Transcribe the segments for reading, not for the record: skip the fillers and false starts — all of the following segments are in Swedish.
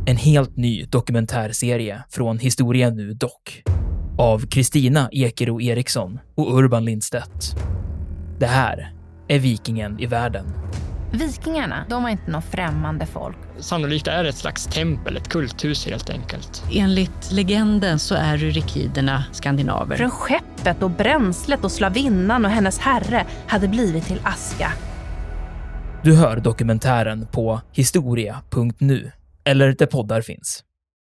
En helt ny dokumentärserie från Historia nu dock. Av Kristina Ekero Eriksson och Urban Lindstedt. Det här är Vikingen i världen. Vikingarna, de var inte någon främmande folk. Sannolikt är det ett slags tempel, ett kulthus helt enkelt. Enligt legenden så är rykiderna skandinaver. Från skeppet och bränslet och slavinnan och hennes herre hade blivit till aska. Du hör dokumentären på historia.nu eller där poddar finns.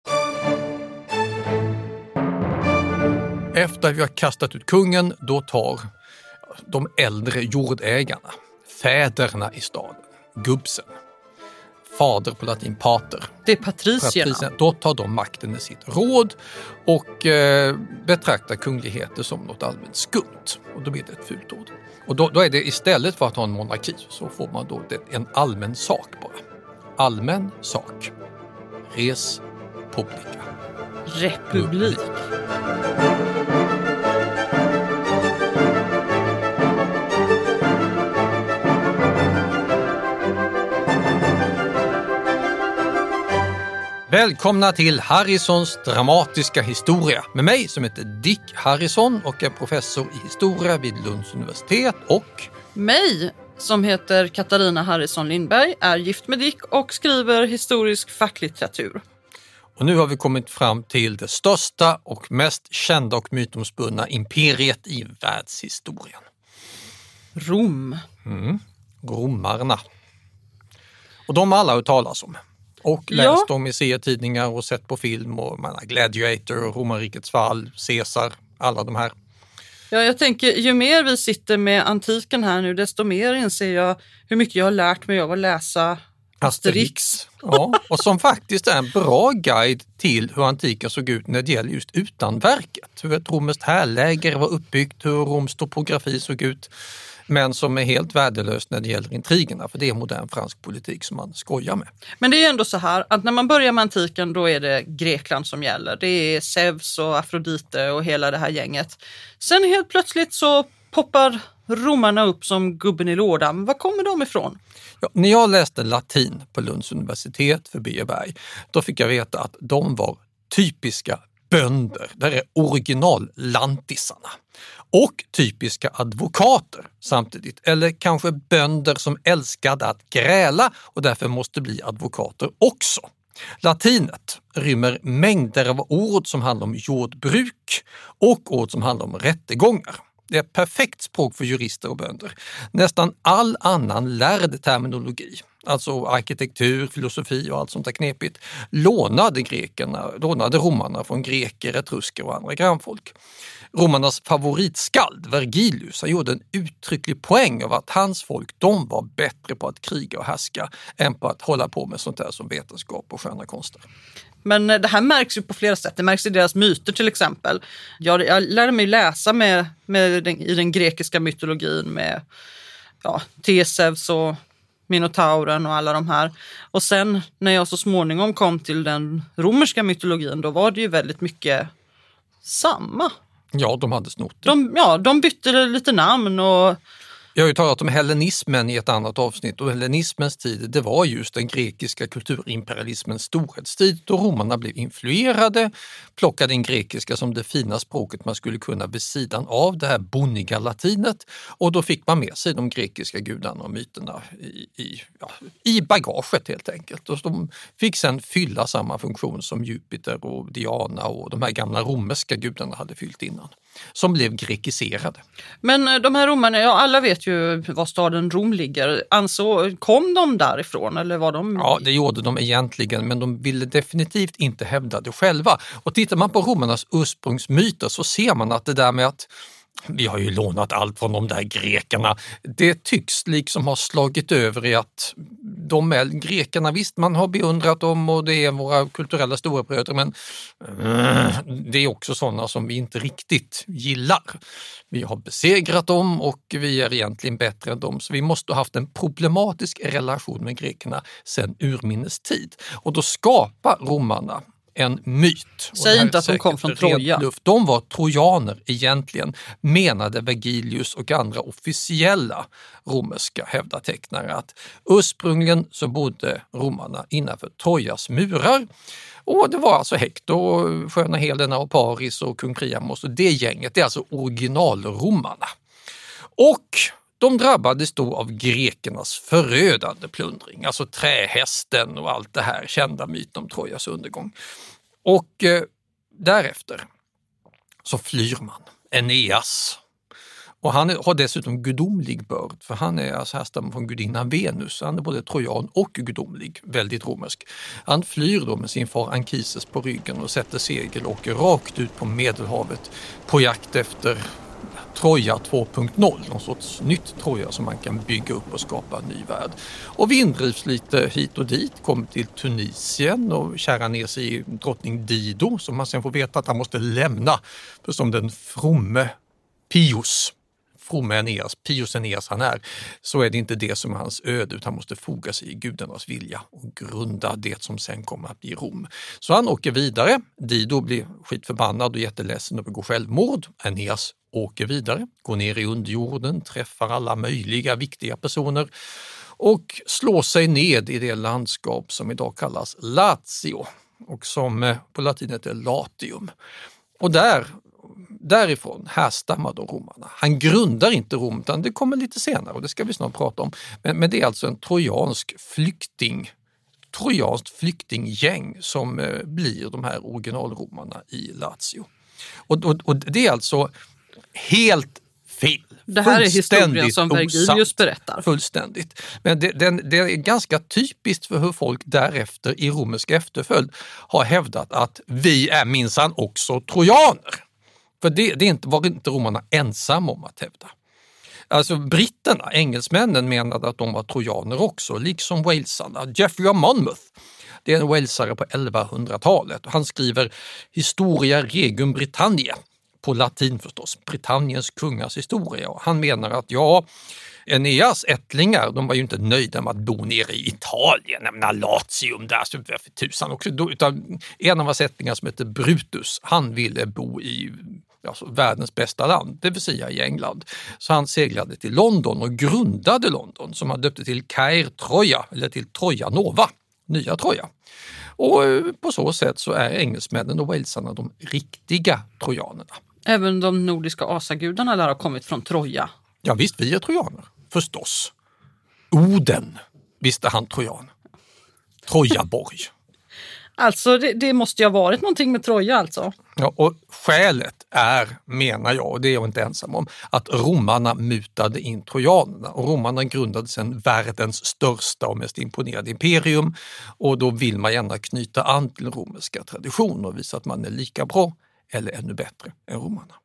Efter vi har kastat ut kungen, då tar de äldre jordägarna, fäderna i staden, gubbsen, fader på latin pater. Det är patricierna. Då tar de makten i sitt råd och betraktar kungligheter som något allmänt skumt. Och då blir det ett fult ord. Och då är det istället för att ha en monarki så får man då en allmän sak bara. Allmän sak. Res publica. Republik. Välkomna till Harrisons dramatiska historia med mig som heter Dick Harrison och är professor i historia vid Lunds universitet och mig som heter Katarina Harrison Lindberg, är gift med Dick och skriver historisk facklitteratur. Och nu har vi kommit fram till det största och mest kända och mytomspunna imperiet i världshistorien. Rom. Romarna. Och de har alla hört talas om. Och läst dem i serietidningar och sett på film och Gladiator, Romarrikets fall, Caesar, alla de här. Ja, jag tänker ju mer vi sitter med antiken här nu, desto mer inser jag hur mycket jag har lärt mig av att läsa Asterix. Ja, och som faktiskt är en bra guide till hur antiken såg ut när det gäller just utanverket. Hur ett romerskt härläger var uppbyggt, hur Roms topografi såg ut. Men som är helt värdelöst när det gäller intrigerna, för det är modern fransk politik som man skojar med. Men det är ändå så här att när man börjar med antiken då är det Grekland som gäller. Det är Zeus och Afrodite och hela det här gänget. Sen helt plötsligt så poppar romarna upp som gubben i lådan. Var kommer de ifrån? Ja, när jag läste latin på Lunds universitet för Birgerberg, då fick jag veta att de var typiska bönder. Där är originallantisarna. Och typiska advokater samtidigt. Eller kanske bönder som älskade att gräla och därför måste bli advokater också. Latinet rymmer mängder av ord som handlar om jordbruk och ord som handlar om rättegångar. Det är ett perfekt språk för jurister och bönder. Nästan all annan lärd terminologi, alltså arkitektur, filosofi och allt sånt där knepigt, lånade romarna från greker, etrusker och andra grannfolk. Romarnas favoritskald, Vergilius, han gjorde en uttrycklig poäng av att hans folk, de var bättre på att kriga och härska än på att hålla på med sånt där som vetenskap och sköna konster. Men det här märks ju på flera sätt. Det märks i deras myter till exempel. Jag lärde mig läsa i den grekiska mytologin med Theseus och Minotauren och alla de här. Och sen när jag så småningom kom till den romerska mytologin, då var det ju väldigt mycket samma. Ja, de hade snott det. De bytte lite namn och... Jag har ju talat om hellenismen i ett annat avsnitt och hellenismens tid, det var just den grekiska kulturimperialismens storhetstid då romarna blev influerade, plockade in grekiska som det fina språket man skulle kunna vid sidan av det här bonniga latinet och då fick man med sig de grekiska gudarna och myterna i bagaget helt enkelt. Och de fick sedan fylla samma funktion som Jupiter och Diana och de här gamla romerska gudarna hade fyllt innan. Som blev grekiserade. Men de här romarna, alla vet ju var staden Rom ligger. Kom de därifrån eller var de... Ja, det gjorde de egentligen, men de ville definitivt inte hävda det själva. Och tittar man på romarnas ursprungsmyter så ser man att det där med att vi har ju lånat allt från de där grekerna. Det tycks liksom ha slagit över i att de är grekerna, visst man har beundrat dem och det är våra kulturella storebröder, men det är också sådana som vi inte riktigt gillar. Vi har besegrat dem och vi är egentligen bättre än dem, så vi måste ha haft en problematisk relation med grekerna sedan urminnes tid. Och då skapar romarna en myt. Säg inte att de kom från Troja. De var trojaner egentligen, menade Vergilius och andra officiella romerska hävdatecknare, att ursprungligen så bodde romarna innanför Trojas murar. Och det var alltså Hector, sköna Helena och Paris och kung Priamos och det gänget, det är alltså originalromarna. Och de drabbades då av grekernas förödande plundring, alltså trähästen och allt det här, kända myten om Trojas undergång. Och därefter så flyr man, Aeneas. Och han har dessutom gudomlig börd, för han är alltså härstammen från gudinnan Venus. Han är både trojan och gudomlig, väldigt romersk. Han flyr då med sin far Anchises på ryggen och sätter segel och åker rakt ut på Medelhavet på jakt efter Troja 2.0, någon sorts nytt Troja som man kan bygga upp och skapa en ny värld. Och vi indrivs lite hit och dit, kommer till Tunisien och kärar ner sig i drottning Dido, som man sen får veta att han måste lämna, för som den fromme Pius Aeneas han är, så är det inte det som är hans öde, utan han måste foga sig i gudarnas vilja och grunda det som sen kommer att bli Rom. Så han åker vidare, Dido blir skitförbannad och jätteledsen och begår självmord. Aeneas åker vidare, går ner i underjorden, träffar alla möjliga viktiga personer och slår sig ned i det landskap som idag kallas Lazio och som på latin heter Latium. Och därifrån härstammar då romarna. Han grundar inte Rom, utan det kommer lite senare och det ska vi snart prata om. Men det är alltså en trojanskt flyktinggäng som blir de här originalromarna i Lazio. Och det är alltså helt fel. Det här är historien som Vergilius berättar. Fullständigt. Men det är ganska typiskt för hur folk därefter i romersk efterföljd har hävdat att vi är minsann också trojaner. För det var inte romarna ensamma om att hävda. Alltså britterna, engelsmännen, menade att de var trojaner också, liksom walesarna. Geoffrey of Monmouth, det är en walesare på 1100-talet. Han skriver Historia Regum Britanniae, på latin förstås, Britanniens kungars historia. Och han menar att Aeneas ättlingar, de var ju inte nöjda med att bo nere i Italien, jag menar Latium där, så för tusan också. Utan en av hans ättlingar som heter Brutus, han ville bo i världens bästa land, det vill säga i England. Så han seglade till London och grundade London, som han döpte till Caer Troja, eller till Troja Nova, nya Troja. Och på så sätt så är engelsmännen och walesarna de riktiga trojanerna. Även de nordiska asagudarna lär ha kommit från Troja. Ja visst, vi är trojaner, förstås. Oden, visst är han trojan. Trojaborg. Alltså det måste ju ha varit någonting med Troja alltså. Ja, och skälet är, menar jag, och det är jag inte ensam om, att romarna mutade in trojanerna. Och romarna grundade sedan världens största och mest imponerande imperium. Och då vill man gärna knyta an till romerska traditioner och visa att man är lika bra eller ännu bättre än romarna.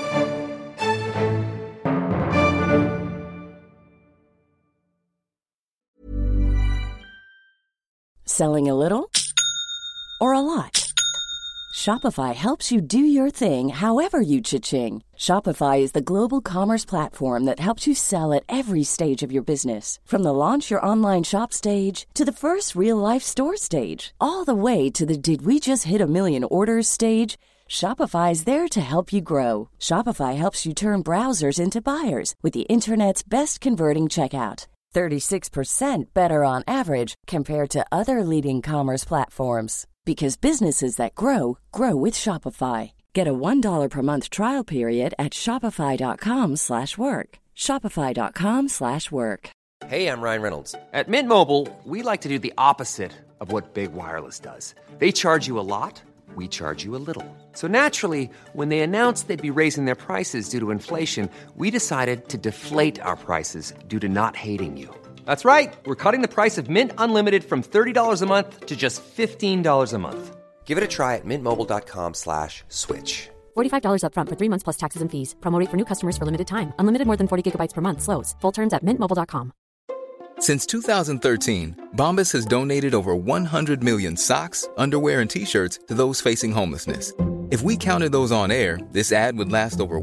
Selling a little or a lot? Shopify helps you do your thing however you cha-ching. Shopify is the global commerce platform that helps you sell at every stage of your business. From the launch your online shop stage to the first real-life store stage, all the way to the did we just hit a million orders stage. Shopify is there to help you grow. Shopify helps you turn browsers into buyers with the internet's best converting checkout. 36% better on average compared to other leading commerce platforms. Because businesses that grow, grow with Shopify. Get a $1 per month trial period at shopify.com/work. Shopify.com/work. Hey, I'm Ryan Reynolds. At Mint Mobile, we like to do the opposite of what Big Wireless does. They charge you a lot, we charge you a little. So naturally, when they announced they'd be raising their prices due to inflation, we decided to deflate our prices due to not hating you. That's right. We're cutting the price of Mint Unlimited from $30 a month to just $15 a month. Give it a try at mintmobile.com/switch. $45 up front for 3 months plus taxes and fees. Promo rate for new customers for limited time. Unlimited more than 40 gigabytes per month slows. Full terms at mintmobile.com. Since 2013, Bombas has donated over 100 million socks, underwear, and T-shirts to those facing homelessness. If we counted those on air, this ad would last over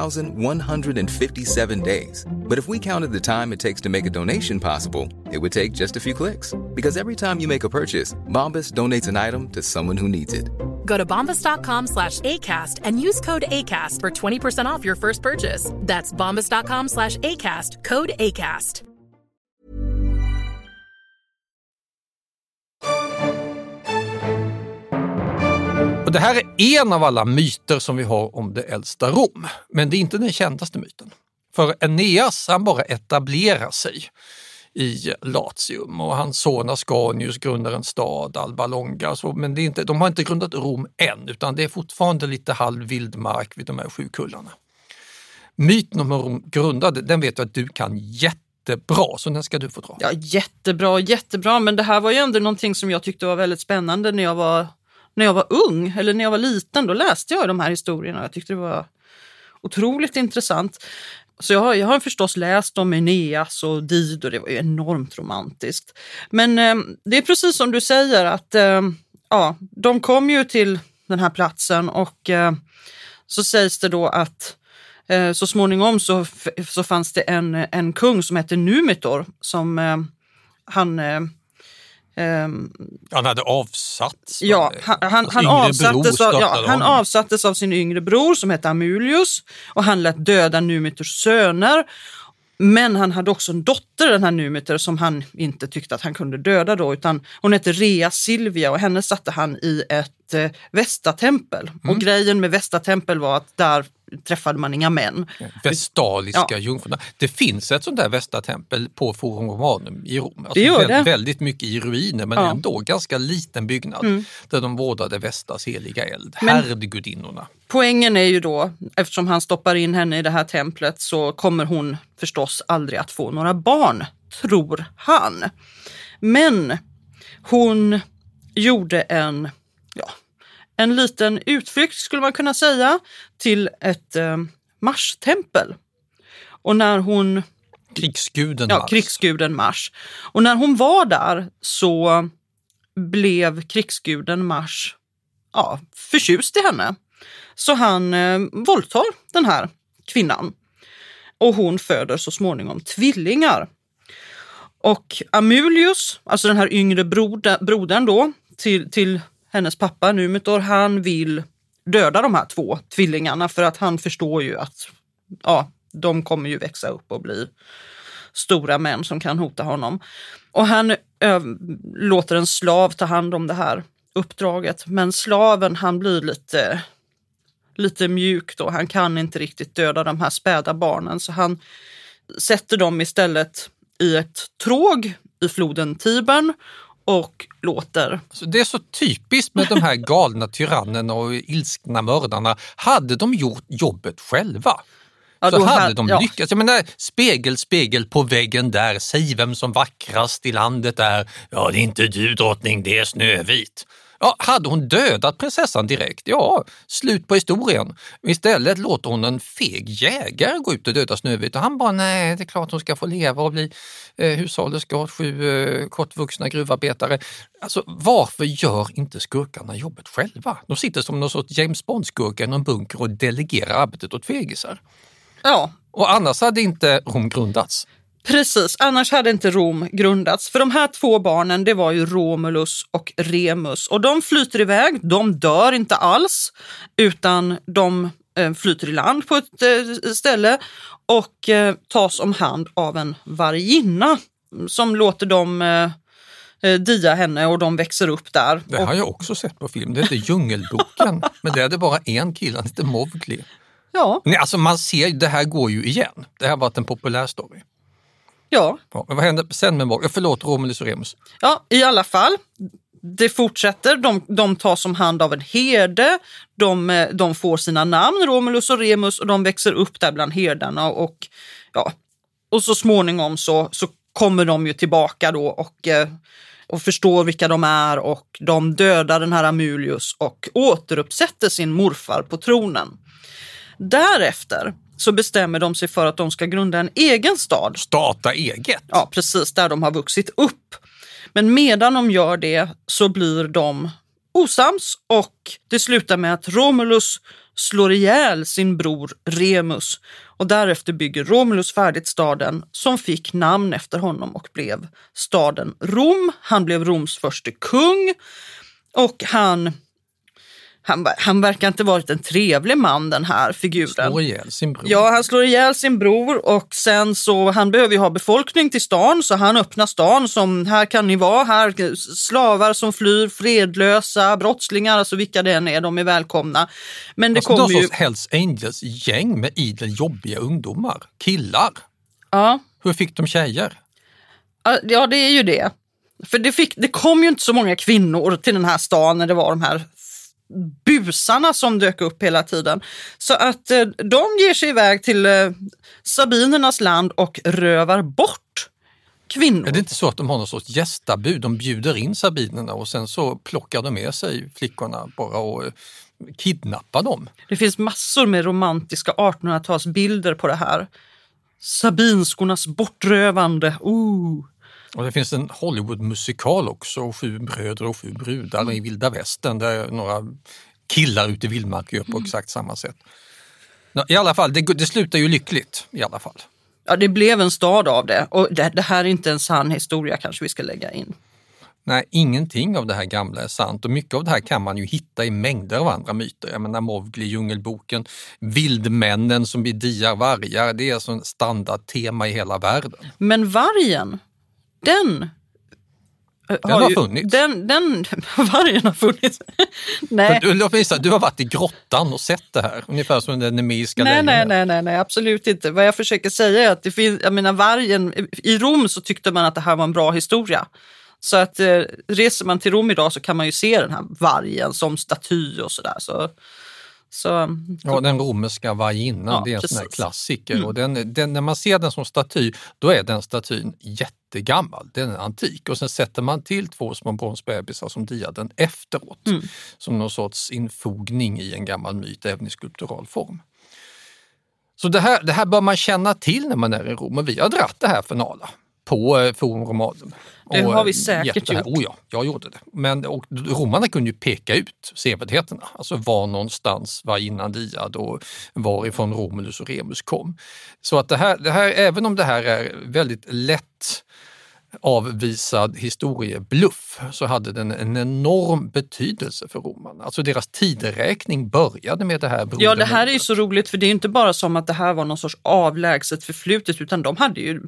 1,157 days. But if we counted the time it takes to make a donation possible, it would take just a few clicks. Because every time you make a purchase, Bombas donates an item to someone who needs it. Go to bombas.com/ACAST and use code ACAST for 20% off your first purchase. That's bombas.com/ACAST, code ACAST. Och det här är en av alla myter som vi har om det äldsta Rom. Men det är inte den kändaste myten. För Aeneas, han bara etablerar sig i Latium och hans son Ascanius grundar en stad, Alba Longa. Men det är inte, de har inte grundat Rom än, utan det är fortfarande lite halv vildmark vid de här 7 kullarna. Myten om Rom grundade, den vet jag att du kan jättebra, så den ska du få dra. Ja, jättebra. Men det här var ju ändå någonting som jag tyckte var väldigt spännande när jag var ung, eller när jag var liten. Då läste jag de här historierna och jag tyckte det var otroligt intressant. Så jag har förstås läst om Aeneas och Dido, det var ju enormt romantiskt. Men det är precis som du säger att de kom ju till den här platsen och så sägs det då att så småningom så fanns det en kung som hette Numitor som han hade avsatts. Ja, han avsattes av sin yngre bror som hette Amulius och han lät döda Numitors söner. Men han hade också en dotter, den här Numitor, som han inte tyckte att han kunde döda då, utan hon hette Rea Silvia och henne satte han i ett Vestatempel. Och grejen med Vestatempel var att där träffade man inga män. Vestaliska jungfrurna. Det finns ett sånt där Vestatempel på Forum Romanum i Rom. Alltså det gör det. Väldigt mycket i ruiner, men ändå ganska liten byggnad där de vårdade Vestas heliga eld, härdgudinnorna. Poängen är ju då, eftersom han stoppar in henne i det här templet så kommer hon förstås aldrig att få några barn, tror han. Men hon gjorde en liten utflykt, skulle man kunna säga, till ett Mars-tempel. Och när hon... krigsguden Mars. Och när hon var där så blev krigsguden Mars förtjust i henne. Så han våldtar den här kvinnan. Och hon föder så småningom tvillingar. Och Amulius, alltså den här yngre brodern då, till hennes pappa Numitor, han vill döda de här 2 tvillingarna för att han förstår ju att de kommer ju växa upp och bli stora män som kan hota honom. Och han låter en slav ta hand om det här uppdraget, men slaven han blir lite mjuk då. Han kan inte riktigt döda de här späda barnen, så han sätter dem istället i ett tråg i floden Tibern och låter. Så det är så typiskt med de här galna tyrannerna och ilskna mördarna. Hade de gjort jobbet själva så hade de lyckats. Jag menar, spegel på väggen där, säg vem som vackrast i landet är. Ja, det är inte du, drottning, det är Snövit. Ja, hade hon dödat prinsessan direkt? Ja, slut på historien. Istället låter hon en feg jägare gå ut och döda Snövit. Och han bara, nej, det är klart hon ska få leva och bli hushållerska, 7 kortvuxna gruvarbetare. Alltså, varför gör inte skurkarna jobbet själva? De sitter som någon sorts James Bond-skurkar i någon bunker och delegerar arbetet åt fegisar. Ja. Och annars hade inte Rom grundats. Precis, annars hade inte Rom grundats. För de här 2 barnen, det var ju Romulus och Remus. Och de flyter iväg, de dör inte alls, utan de flyter i land på ett ställe och tas om hand av en varginna som låter dem dia henne och de växer upp där. Det har jag också sett på film, det heter Djungelboken, men det är bara en kille, han heter Mowgli. Ja. Nej, alltså man ser, det här går ju igen. Det här har varit en populär story. Ja. Men vad händer sen med Mowgli? Förlåt, Romulus och Remus. Ja, i alla fall. Det fortsätter. De tas om hand av en herde. De får sina namn, Romulus och Remus, och de växer upp där bland herdarna. Och så småningom så kommer de ju tillbaka då och förstår vilka de är, och de dödar den här Amulius och återuppsätter sin morfar på tronen. Därefter så bestämmer de sig för att de ska grunda en egen stad. Starta eget? Ja, precis, där de har vuxit upp. Men medan de gör det så blir de osams och det slutar med att Romulus slår ihjäl sin bror Remus och därefter bygger Romulus färdigt staden som fick namn efter honom och blev staden Rom. Han blev Roms första kung och han verkar inte varit en trevlig man, den här figuren. Slår ihjäl sin bror. Ja, han slår ihjäl sin bror och sen så, han behöver ju ha befolkning till stan så han öppnar stan som, här kan ni vara, här slavar som flyr, fredlösa, brottslingar, alltså vilka det än är, de är välkomna. Men det alltså, kommer ju... Hells Angels gäng med idel jobbiga ungdomar, killar. Ja. Hur fick de tjejer? Ja, det är ju det. För det kom ju inte så många kvinnor till den här stan när det var de här busarna som dök upp hela tiden. Så att de ger sig iväg till sabinernas land och rövar bort kvinnor. Är det inte så att de har någon sorts gästabud? De bjuder in sabinerna och sen så plockar de med sig flickorna bara och kidnappar dem? Det finns massor med romantiska 1800-talsbilder på det här. Sabinskornas bortrövande. Och det finns en Hollywood-musikal också, 7 bröder och 7 brudar i vilda västern där några killar ute i vildmark gör på exakt samma sätt. I alla fall, det slutar ju lyckligt i alla fall. Ja, det blev en stad av det och det här är inte en sann historia kanske vi ska lägga in. Nej, ingenting av det här gamla är sant och mycket av det här kan man ju hitta i mängder av andra myter. Jag menar Mowgli, Djungelboken, vildmännen som bediar vargar, det är alltså en standardtema i hela världen. Men vargen, den har funnits. Vargen har funnits. Nej. Du har varit i grottan och sett det här, ungefär som den nemeiska lejonen. Nej, absolut inte. Vad jag försöker säga är att det finns, jag menar vargen, i Rom så tyckte man att det här var en bra historia. Så att reser man till Rom idag så kan man ju se den här vargen som staty och sådär. Ja, den romerska varginnan, det är en sån här klassiker. Och när man ser den som staty, då är den statyn jättegammal, den är antik. Och sen sätter man till 2 små bronsbebisar som diar den efteråt. Som någon sorts infogning i en gammal myt, även i skulptural form. Så det här bör man känna till när man är i Rom. Och vi har dratt det här för Nala på Forum Romanum. Det har vi säkert gjort. Ja, jag gjorde det. Men romarna kunde ju peka ut sevärdheterna. Alltså var någonstans var innan diad och varifrån Romulus och Remus kom. Så att det här, även om det här är väldigt lätt avvisad historiebluff, så hade den en enorm betydelse för romarna. Alltså deras tideräkning började med det här brodermordet. Ja, det här är ju så roligt för det är inte bara som att det här var någon sorts avlägset förflutet utan de hade ju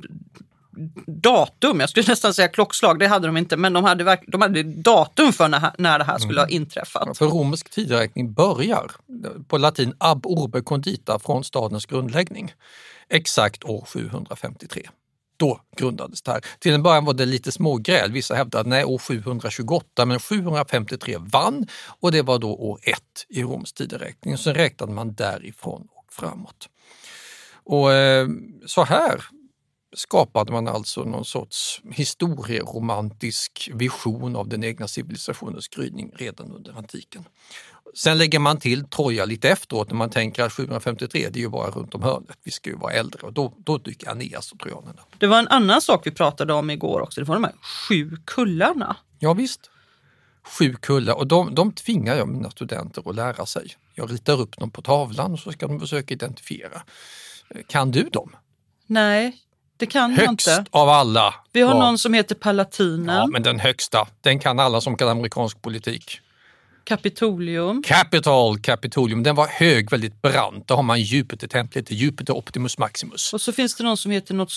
datum, jag skulle nästan säga klockslag, det hade de inte, men de hade datum för när det här skulle ha inträffat. För romersk tideräkning börjar på latin ab urbe condita, från stadens grundläggning, exakt år 753. Då grundades det här. Till en början var det lite smågräl. Vissa hävdade att år 728, men 753 vann och det var då år 1 i Roms tideräkning. Så räknade man därifrån och framåt. Och så här skapade man alltså någon sorts historieromantisk vision av den egna civilisationens gryning redan under antiken. Sen lägger man till Troja lite efteråt när man tänker att 753 det är ju bara runt om hörnet. Vi ska ju vara äldre och då dyker Aeneas och trojanerna. Det var en annan sak vi pratade om igår också. Det var de här 7 kullarna. Ja visst. 7 kullar och de tvingar jag mina studenter att lära sig. Jag ritar upp dem på tavlan och så ska de försöka identifiera. Kan du dem? Nej. Det kan jag inte. Högst av alla. Vi har någon som heter Palatinen. Ja, men den högsta. Den kan alla som kan amerikansk politik. Capitolium. Den var hög, väldigt brant. Då har man Jupiter-templet, Jupiter Optimus Maximus. Och så finns det någon som heter något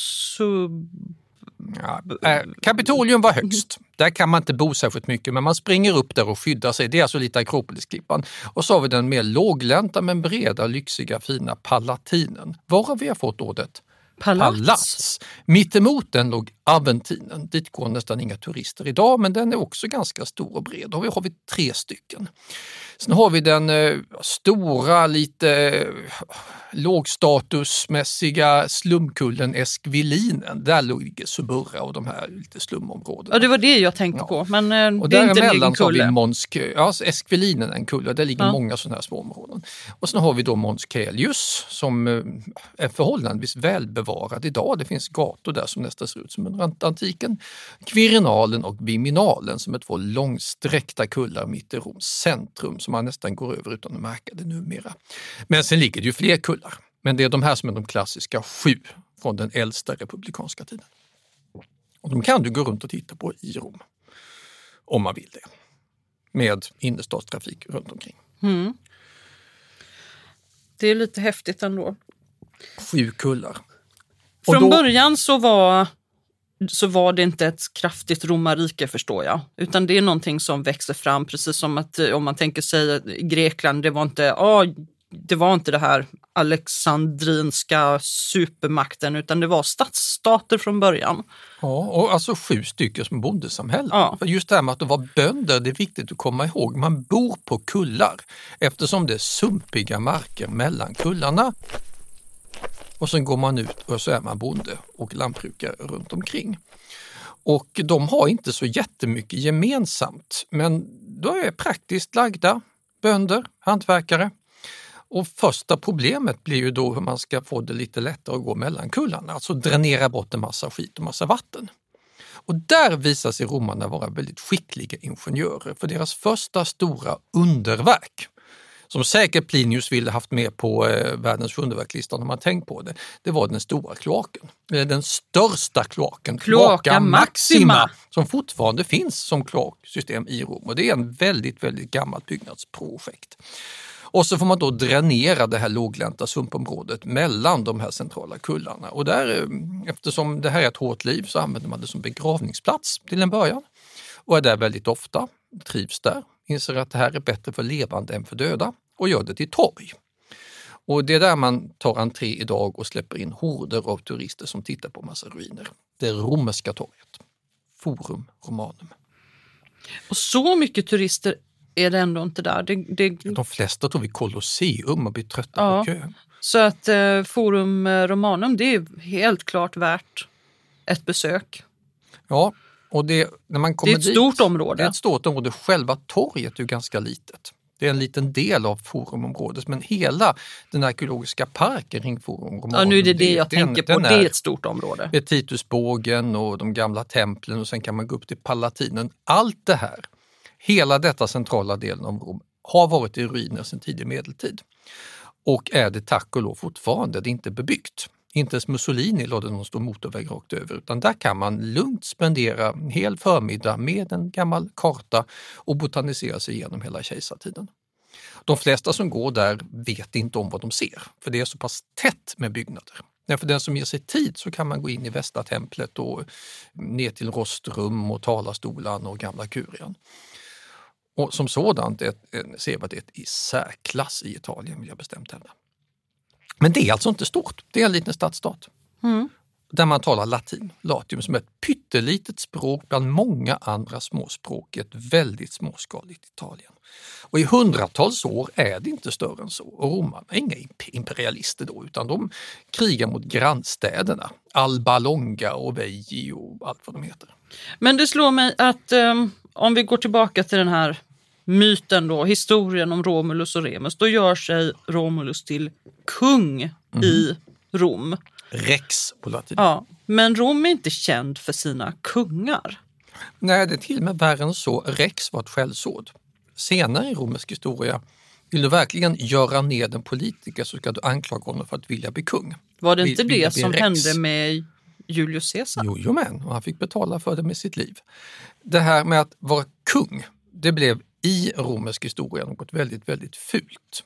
Capitolium var högst. Där kan man inte bo särskilt mycket, men man springer upp där och skyddar sig. Det är alltså lite Akropolisklippan. Och så har vi den mer låglänta men breda, lyxiga, fina Palatinen. Var har vi fått ordet? Palats. Mittemot den låg Aventinen. Dit går nästan inga turister idag, men den är också ganska stor och bred. Och vi har 3 stycken. Sen har vi den stora, lite lågstatusmässiga slumkullen Esquilinen. Där ligger Suburra och de här lite slumområdena. Ja, det var det jag tänkte på. Men och det är inte en egen kulle. kulle. Esquilinen är en kulle. Där ligger många sådana här små områden. Och sen har vi då Mons Caelius som är förhållandevis välbevarad idag. Det finns gator där som nästan ser ut som under antiken. Quirinalen och Viminalen som är två långsträckta kullar mitt i Roms centrum som man nästan går över utan att märka det numera. Men sen ligger det ju fler kullar. Men det är de här som är de klassiska 7 från den äldsta republikanska tiden. Och de kan du gå runt och titta på i Rom. Om man vill det. Med innerstadstrafik runt omkring. Mm. Det är lite häftigt ändå. 7 kullar. Från början så var det inte ett kraftigt romarrike, förstår jag. Utan det är någonting som växer fram, precis som att om man tänker sig Grekland, det var inte det här alexandrinska supermakten, utan det var stadsstater från början. Ja, och alltså 7 stycken som bondesamhälle. Ja. För just det här med att de var bönder, det är viktigt att komma ihåg. Man bor på kullar eftersom det är sumpiga marker mellan kullarna. Och sen går man ut och så är man bonde och lantbrukare runt omkring. Och de har inte så jättemycket gemensamt, men då är praktiskt lagda bönder, hantverkare. Och första problemet blir ju då hur man ska få det lite lättare att gå mellan kullarna, alltså dränera bort en massa skit och massa vatten. Och där visar sig romarna vara väldigt skickliga ingenjörer, för deras första stora underverk, som säkert Plinius ville haft med på världens underverkslistan om man tänkt på det, det var den stora kloaken. Eller den största kloaken, Cloaca Maxima, som fortfarande finns som kloaksystem i Rom. Och det är en väldigt, väldigt gammalt byggnadsprojekt. Och så får man då dränera det här låglänta sumpområdet mellan de här centrala kullarna. Och där, eftersom det här är ett hårt liv, så använder man det som begravningsplats till en början. Och är där väldigt ofta, trivs där, inser att det här är bättre för levande än för döda och gör det till torg. Och det är där man tar entré idag och släpper in horder av turister som tittar på massa ruiner. Det romerska torget, Forum Romanum. Och så mycket turister är det ändå inte där. De flesta tror vi Colosseum och blir trötta på kö. Så att Forum Romanum, det är helt klart värt ett besök. Ja, och när man kommer det är ett stort område. Det är ett stort område. Själva torget är ju ganska litet. Det är en liten del av forumområdet, men hela den arkeologiska parken kring Forum Romanum. Ja, nu är det jag tänker på. Det är ett stort område. Med Titusbågen och de gamla templen och sen kan man gå upp till Palatinen. Allt det här, hela detta centrala delen av Rom har varit i ruiner sedan tidig medeltid. Och är det tack och lov fortfarande, det är inte bebyggt. Inte ens Mussolini lade någon stor motorväg rakt över, utan där kan man lugnt spendera en hel förmiddag med en gammal karta och botanisera sig igenom hela kejsartiden. De flesta som går där vet inte om vad de ser, för det är så pass tätt med byggnader. Men för den som ger sig tid så kan man gå in i Västra templet och ner till rostrum och talarstolarna och gamla kurian. Och som sådant är sevärdhet i särklass i Italien, vill jag bestämt hävda. Men det är alltså inte stort. Det är en liten stadsstat. Där man talar latin, latium, som är ett pyttelitet språk bland många andra småspråk i ett väldigt småskaligt Italien. Och i hundratals år är det inte större än så. Och romarna är inga imperialister då, utan de krigar mot grannstäderna. Alba Longa och Veii och allt vad de heter. Men det slår mig att om vi går tillbaka till den här myten då, historien om Romulus och Remus, då gör sig Romulus till kung i Rom. Rex på latin. Ja, men Rom är inte känd för sina kungar. Nej, det är till och med värre än så. Rex var ett skällsord. Senare i romersk historia, vill du verkligen göra ner den politiker så ska du anklaga honom för att vilja bli kung. Var det inte det som hände med Julius Caesar? Jo, men och han fick betala för det med sitt liv. Det här med att vara kung, det blev i romersk historia något väldigt, väldigt fult.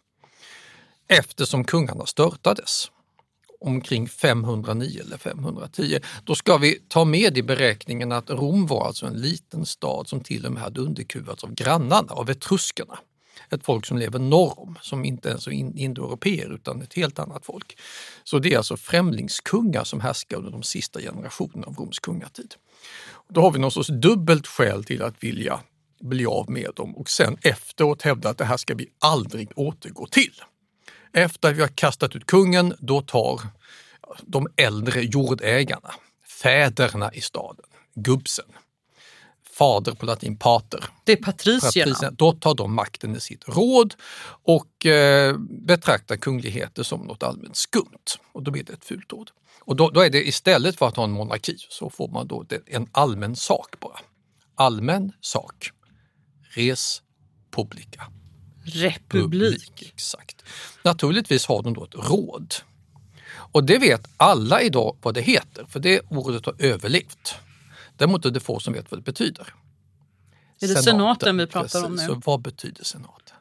Eftersom kungarna störtades omkring 509 eller 510, då ska vi ta med i beräkningen att Rom var alltså en liten stad som till och med hade underkuvats av grannarna, av etruskerna. Ett folk som lever norr om, som inte ens är indoeuropeer utan ett helt annat folk. Så det är alltså främlingskungar som härskar under de sista generationerna av Roms kungatid. Då har vi någon sorts dubbelt skäl till att vilja bli av med dem och sen efteråt hävda att det här ska vi aldrig återgå till. Efter att vi har kastat ut kungen, då tar de äldre jordägarna, fäderna i staden, gubbsen, fader på latin pater. Det är patricierna. Då tar de makten i sitt råd och betraktar kungligheter som något allmänt skumt. Och då blir det ett fult ord. Och då är det istället för att ha en monarki så får man då en allmän sak bara. Allmän sak. Res publica. Republik. Exakt. Naturligtvis har de då ett råd. Och det vet alla idag vad det heter, för det ordet har överlevt. Däremot är det få som vet vad det betyder. Är det senaten vi pratar om nu? Så vad betyder senaten?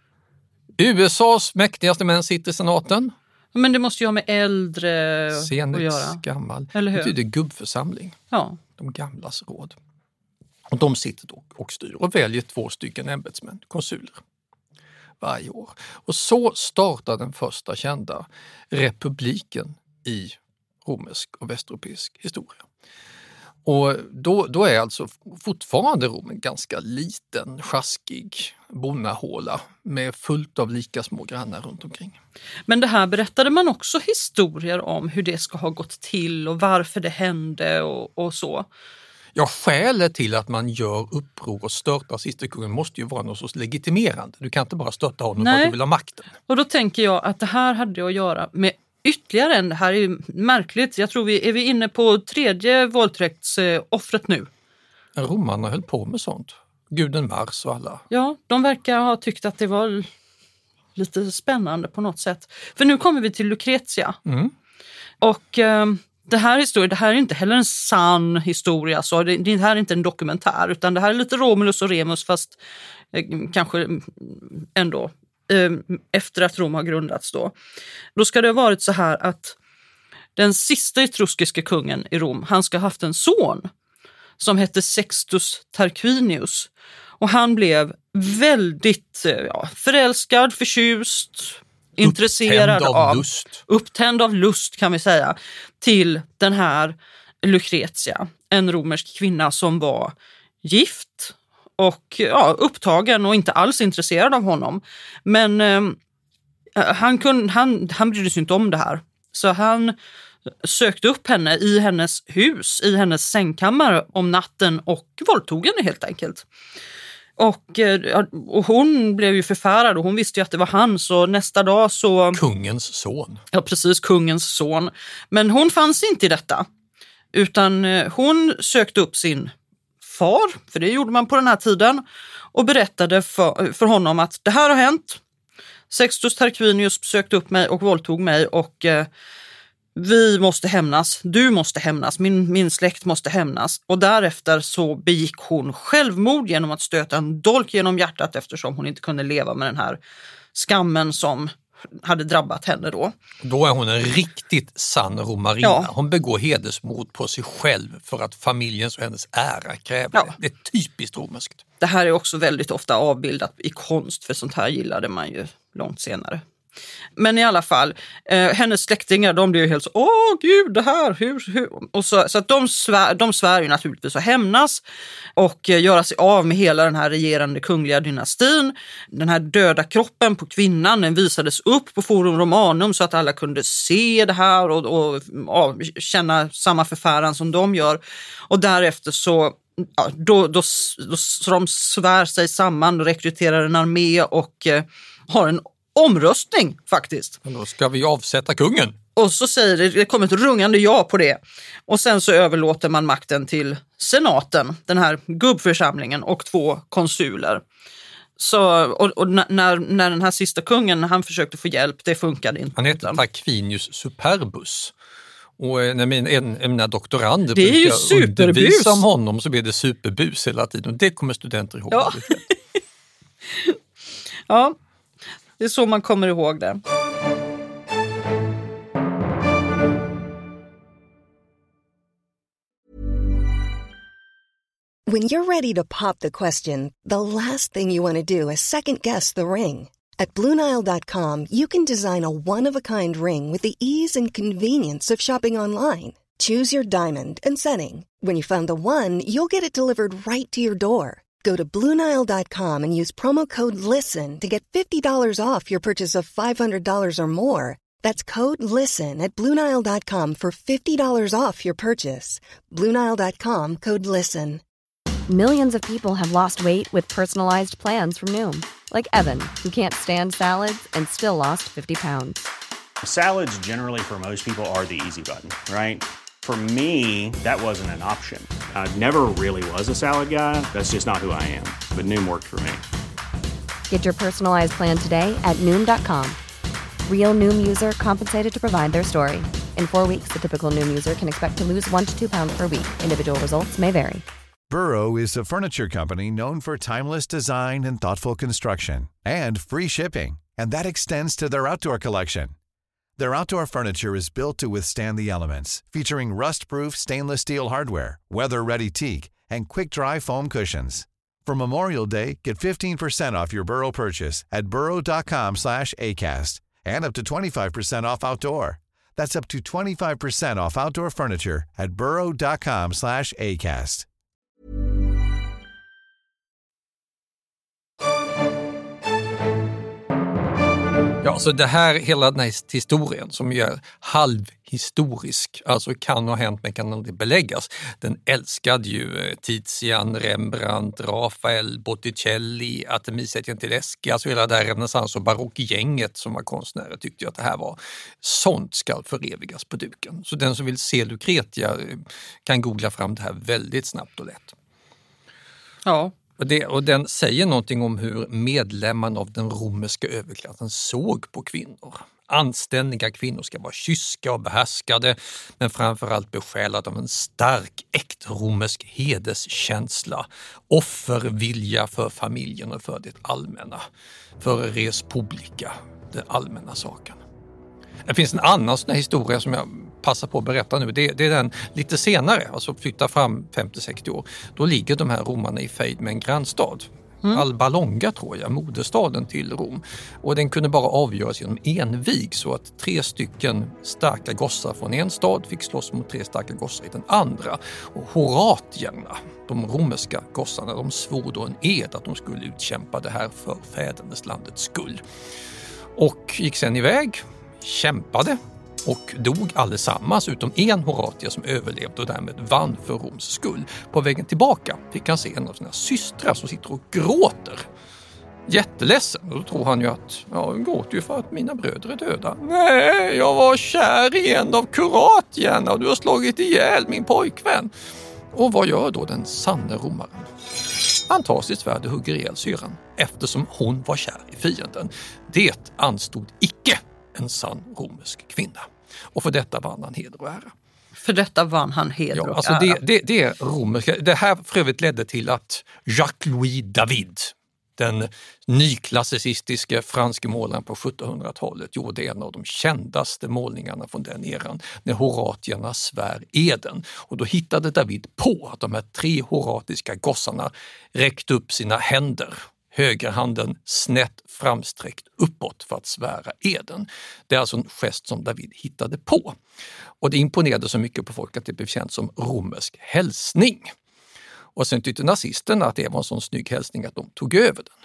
USAs mäktigaste män sitter i senaten. Men det måste ju ha med äldre Senets, att göra. Gammal. Eller hur? Det betyder gubbförsamling. Ja. De gamlas råd. Och de sitter då och styr och väljer 2 ämbetsmän, konsuler, varje år. Och så startar den första kända republiken i romersk och västeuropeisk historia. Och då är alltså fortfarande Rom en ganska liten, sjaskig bonnahåla med fullt av lika små grannar runt omkring. Men det här berättade man också historier om hur det ska ha gått till och varför det hände och så. Ja, skälet till att man gör uppror och störtar sista kungen måste ju vara något sorts legitimerande. Du kan inte bara störta honom för att du vill ha makten. Och då tänker jag att det här hade att göra med ytterligare en, det här är ju märkligt. Jag tror är vi inne på 3:e våldtäktsoffret nu. Romarna höll på med sånt. Guden Mars och alla. Ja, de verkar ha tyckt att det var lite spännande på något sätt. För nu kommer vi till Lucretia. Mm. Och det här är inte heller en sann historia. Så det här är inte en dokumentär, utan det här är lite Romulus och Remus, fast kanske ändå efter att Rom har grundats då. Då ska det ha varit så här att den sista etruskiska kungen i Rom, han ska ha haft en son som hette Sextus Tarquinius. Och han blev väldigt förälskad, förtjust, intresserad upptänd av lust kan vi säga, till den här Lucretia, en romersk kvinna som var gift och upptagen och inte alls intresserad av honom. Men han brydde sig inte om det här. Så han sökte upp henne i hennes hus, i hennes sängkammare om natten och våldtog henne helt enkelt. Och hon blev ju förfärad och hon visste ju att det var han, så nästa dag så... Kungens son. Ja, precis, kungens son. Men hon fanns inte i detta, utan hon sökte upp sin far, för det gjorde man på den här tiden, och berättade för honom att det här har hänt. Sextus Tarquinius sökte upp mig och våldtog mig och vi måste hämnas, du måste hämnas, min släkt måste hämnas. Och därefter så begick hon självmord genom att stöta en dolk genom hjärtat, eftersom hon inte kunde leva med den här skammen som hade drabbat henne då. Då är hon en riktigt sann romarina. Ja. Hon begår hedersmord på sig själv för att familjens och hennes ära kräver det. Det är typiskt romerskt. Det här är också väldigt ofta avbildat i konst, för sånt här gillade man ju långt senare. Men i alla fall, hennes släktingar, de blir ju helt så, åh gud, det här, hur? Och så att de svär ju naturligtvis att hämnas och göra sig av med hela den här regerande kungliga dynastin. Den här döda kroppen på kvinnan, den visades upp på Forum Romanum så att alla kunde se det här och känna samma förfäran som de gör. Och därefter så då de svär sig samman och rekryterar en armé och har en omröstning faktiskt. Men då ska vi avsätta kungen. Och så säger det kommer ett rungande ja på det. Och sen så överlåter man makten till senaten, den här gubbförsamlingen, och 2 konsuler. Så, och när den här sista kungen, han försökte få hjälp, det funkade inte. Han heter Tarquinius Superbus. Och när mina doktorander det är ju brukar undervisa om honom så blir det superbus hela tiden. Och det kommer studenter ihåg. Ja. Ja. Det är så man kommer ihåg det. When you're ready to pop the question, the last thing you want to do is second guess the ring. At BlueNile.com, you can design a one-of-a-kind ring with the ease and convenience of shopping online. Choose your diamond and setting. When you find the one, you'll get it delivered right to your door. Go to BlueNile.com and use promo code LISTEN to get $50 off your purchase of $500 or more. That's code LISTEN at BlueNile.com for $50 off your purchase. BlueNile.com, code LISTEN. Millions of people have lost weight with personalized plans from Noom. Like Evan, who can't stand salads and still lost 50 pounds. Salads generally for most people are the easy button, right? For me, that wasn't an option. I never really was a salad guy. That's just not who I am. But Noom worked for me. Get your personalized plan today at Noom.com. Real Noom user compensated to provide their story. In 4 weeks, the typical Noom user can expect to lose 1 to 2 pounds per week. Individual results may vary. Burrow is a furniture company known for timeless design and thoughtful construction, and free shipping, and that extends to their outdoor collection. Their outdoor furniture is built to withstand the elements, featuring rust-proof stainless steel hardware, weather-ready teak, and quick-dry foam cushions. For Memorial Day, get 15% off your Burrow purchase at burrow.com/acast, and up to 25% off outdoor. That's up to 25% off outdoor furniture at burrow.com/acast. Ja, så det här, hela den här historien som är halvhistorisk, alltså kan ha hänt men kan aldrig beläggas, den älskade ju Tizian, Rembrandt, Rafael, Botticelli, Artemisia Gentileschi, alltså hela det här renässans- och barockgänget som var konstnärer tyckte ju att det här var sånt ska förevigas på duken. Så den som vill se Lucretia kan googla fram det här väldigt snabbt och lätt. Ja. Och den säger någonting om hur medlemmarna av den romerska överklassen såg på kvinnor. Anständiga kvinnor ska vara kyska och behärskade, men framförallt besjälade av en stark, äkt romersk hederskänsla, offervilja för familjen och för det allmänna, för res publica, den allmänna saken. Det finns en annan sån här historia som jag passar på att berätta nu. Det är den lite senare, alltså flyttar fram 50-60 år. Då ligger de här romarna i fejd med en grannstad. Alba Longa tror jag, moderstaden till Rom. Och den kunde bara avgöras genom envig, så att 3 stycken starka gossar från en stad fick slåss mot 3 starka gossar i den andra. Och horatierna, de romerska gossarna, de svor då en ed att de skulle utkämpa det här för fäderneslandets skull. Och gick sen iväg, kämpade och dog allesammans utom en horatier som överlevde och därmed vann för Roms skull. På vägen tillbaka fick han se en av sina systrar som sitter och gråter. Jätteledsen, och då tror han ju att jag gråter ju för att mina bröder är döda. Nej, jag var kär i en av kuratierna och du har slagit ihjäl min pojkvän. Och vad gör då den sanne romaren? Han tar sitt svärd och hugger ihjäl syran eftersom hon var kär i fienden. Det anstod icke en sann romersk kvinna. Och för detta vann han heder och ära. För detta vann han heder och alltså ära. Det är romerska. Det här för övrigt ledde till att Jacques-Louis David, den nyklassicistiska franske målaren på 1700-talet, gjorde en av de kändaste målningarna från den eran, när horatierna svär eden. Och då hittade David på att de här 3 horatiska gossarna räckte upp sina händer, högerhanden snett framsträckt uppåt för att svära eden. Det är alltså en gest som David hittade på. Och det imponerade så mycket på folk att det blev känt som romersk hälsning. Och sen tyckte nazisterna att det var en sån snygg hälsning att de tog över den.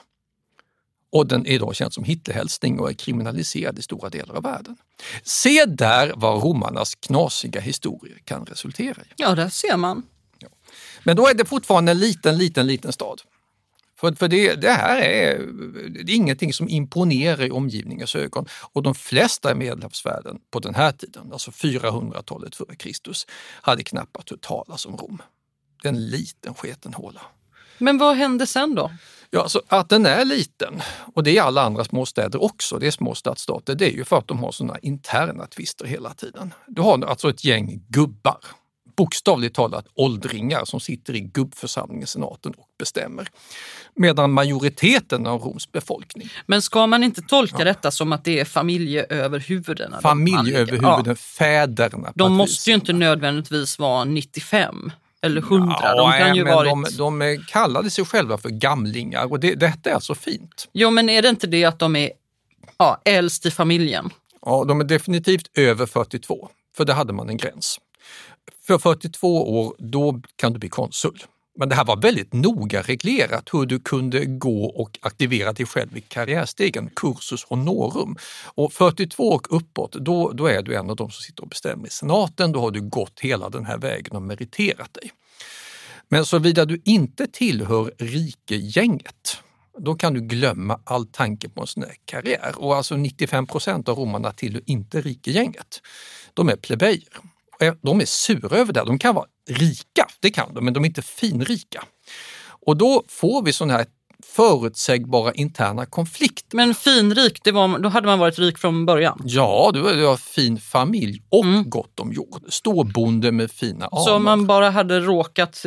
Och den är idag känd som Hitlerhälsning och är kriminaliserad i stora delar av världen. Se där vad romarnas knasiga historier kan resultera i. Ja, där ser man. Ja. Men då är det fortfarande en liten stad. För det här är ingenting som imponerar i omgivningens ögon. Och de flesta i Medelhavsvärlden på den här tiden, alltså 400-talet före Kristus, hade knappast hört talas om Rom. Det är en liten sketen håla. Men vad hände sen då? Ja, alltså att den är liten, och det är alla andra småstäder också, det är små stadsstater, det är ju för att de har sådana interna tvister hela tiden. Du har alltså ett gäng gubbar, bokstavligt talat åldringar, som sitter i gubbförsamlingen, senaten och bestämmer. Medan majoriteten av Roms befolkning. Men ska man inte tolka detta som att det är familjeöverhuvudena? Familjeöverhuvuden, fäderna. De måste ju inte nödvändigtvis vara 95 eller 100. De kan ju de kallade sig själva för gamlingar, och detta är alltså fint. Jo, men är det inte det att de är äldst i familjen? Ja, de är definitivt över 42, för det hade man en gräns. För 42 år, då kan du bli konsul. Men det här var väldigt noga reglerat hur du kunde gå och aktivera dig själv i karriärstegen, cursus honorum. Och 42 och uppåt, då är du en av de som sitter och bestämmer i senaten, då har du gått hela den här vägen och meriterat dig. Men såvida du inte tillhör rikegänget, då kan du glömma all tanke på en sån här karriär. Och alltså 95% av romarna tillhör inte rikegänget. De är plebejer. De är sura över det. De kan vara rika, det kan de, men de är inte finrika. Och då får vi sån här förutsägbara interna konflikter. Men finrik, då hade man varit rik från början? Ja, du har fin familj och gott om jord. Storbonde med fina anor. Så om man bara hade råkat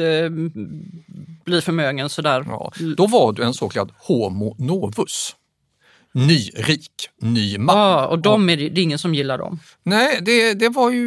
bli förmögen sådär? Ja, då var du en så kallad homo novus. Nyrik, ny man. Ja, och det är ingen som gillar dem? Nej, det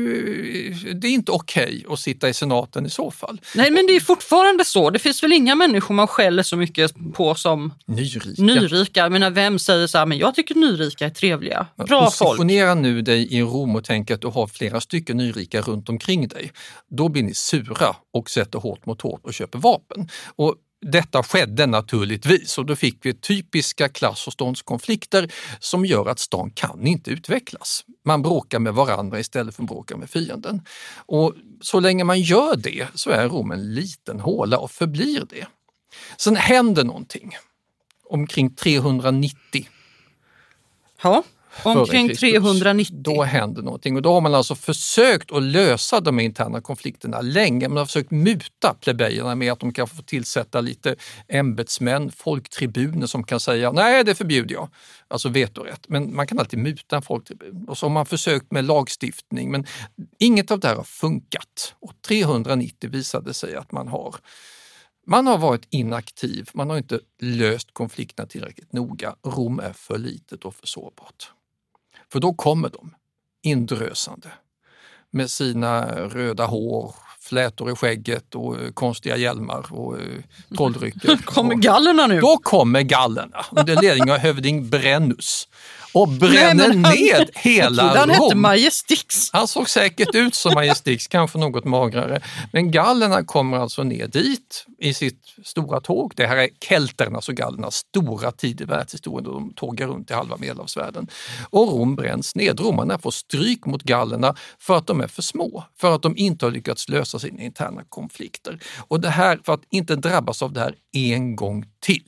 är inte okej att sitta i senaten i så fall. Nej, men det är fortfarande så. Det finns väl inga människor man skäller så mycket på som nyrika. Jag menar, vem säger så här, men jag tycker nyrika är trevliga. Bra folk. Positionera nu dig i Rom och tänk att du har flera stycken nyrika runt omkring dig. Då blir ni sura och sätter hårt mot hårt och köper vapen. Och detta skedde naturligtvis och då fick vi typiska klass- och ståndskonflikter som gör att stan kan inte utvecklas. Man bråkar med varandra istället för att bråka med fienden. Och så länge man gör det så är Rom en liten håla och förblir det. Sen händer någonting omkring 390. Ja. Omkring 390. Då händer någonting och då har man alltså försökt att lösa de interna konflikterna länge. Man har försökt muta plebejerna med att de kan få tillsätta lite ämbetsmän, folktribuner som kan säga nej, det förbjuder jag. Alltså vetorätt. Men man kan alltid muta en folktribun. Och så har man försökt med lagstiftning men inget av det här har funkat. Och 390 visade sig att man har varit inaktiv, man har inte löst konflikterna tillräckligt noga. Rom är för litet och för sårbart. För då kommer de indrösande med sina röda hår, flätor i skägget och konstiga hjälmar och trolldrycker. Kommer gallerna nu? Då kommer gallerna under ledning av hövding Brennus och bränner ned hela Rom. Han hette Majestix. Han såg säkert ut som Majestix, kanske något magrare. Men gallerna kommer alltså ner dit i sitt stora tåg. Det här är kelternas och gallernas stora tid i världshistorien då de tågar runt i halva Medelhavsvärlden. Och Rom bränns ned. Romarna får stryk mot gallerna för att de är för små. För att de inte har lyckats lösa sina interna konflikter. Och det här, för att inte drabbas av det här en gång till,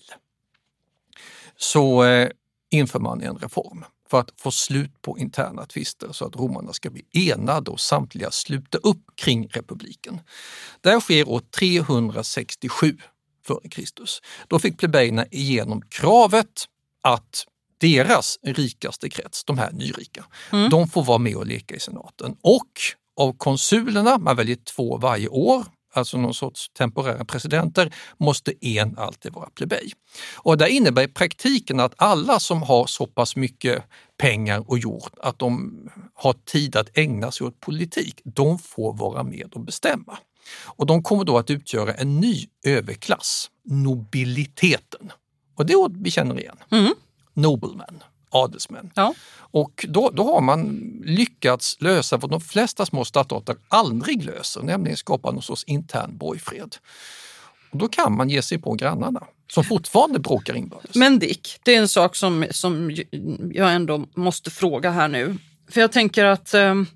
så inför man en reform för att få slut på interna tvister så att romarna ska bli enade och samtliga sluta upp kring republiken. Det här sker år 367 före Kristus. Då fick plebejerna igenom kravet att deras rikaste krets, de här nyrika, de får vara med och leka i senaten. Och av konsulerna, man väljer 2 varje år, alltså någon sorts temporära presidenter, måste en alltid vara plebej. Och det innebär i praktiken att alla som har så pass mycket pengar och jord att de har tid att ägna sig åt politik, de får vara med och bestämma. Och de kommer då att utgöra en ny överklass, nobiliteten. Och det är vad vi känner igen. Noblemen, adelsmän. Ja. Och då har man lyckats lösa vad de flesta små stater aldrig löser, nämligen skapa någon sorts intern borgfred. Och då kan man ge sig på grannarna som fortfarande bråkar inbördes. Men Dick, det är en sak som jag ändå måste fråga här nu. För jag tänker att